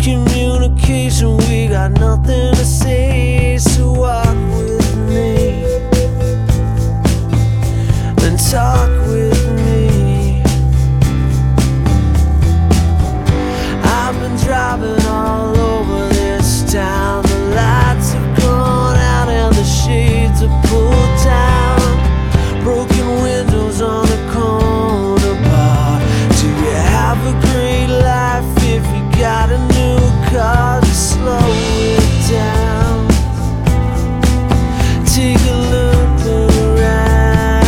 communication, we got nothing to say. So walk with me and talk with me. I've been driving all over this town. The lights have gone out and the shades are pulled down. Broken windows on the corner bar. Do you have a great life if you got a new car? Just slow it down. Take a look around.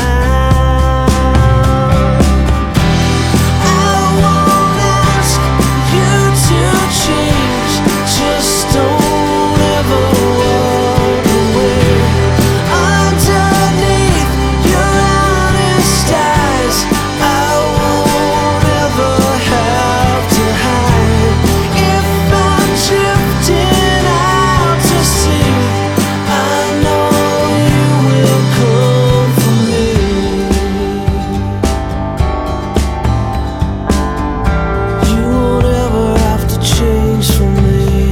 I won't ask you to change. Just don't ever walk away. Underneath your honest eyes, I won't ever have to hide. If I'm drifting out to sea, I know you will come for me. You won't ever have to change for me.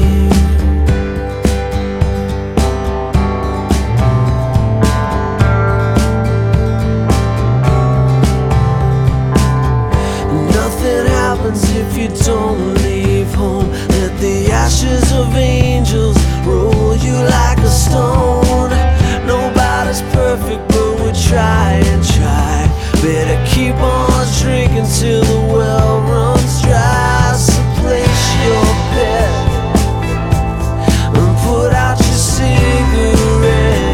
Nothing happens if you don't leave home. Let the ashes of angels roll you like a stone. Nobody's perfect, but we try and try. Better keep on drinking till the well runs dry. So place your bet and put out your cigarette.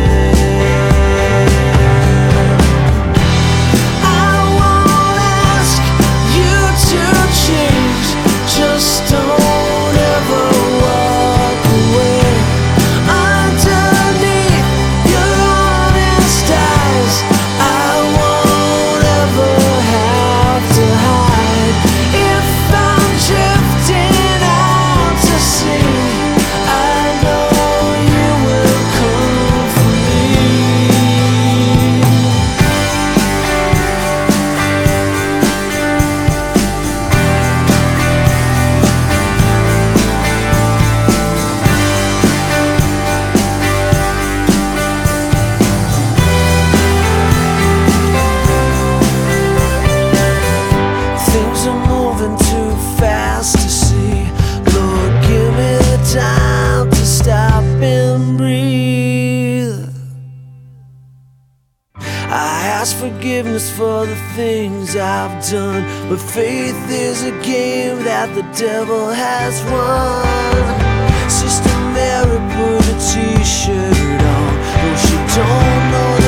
I won't ask you to change. Just don't ever walk away. Underneath your honest eyes, I won't ever have to hide. If I'm drifting out to sea, I know you will come for me. Things are moving too fast to see. Lord, give me the time to stop and breathe. I ask forgiveness for the things I've done, but faith is a game that the devil has won. Sister Mary put a t-shirt on, though she don't know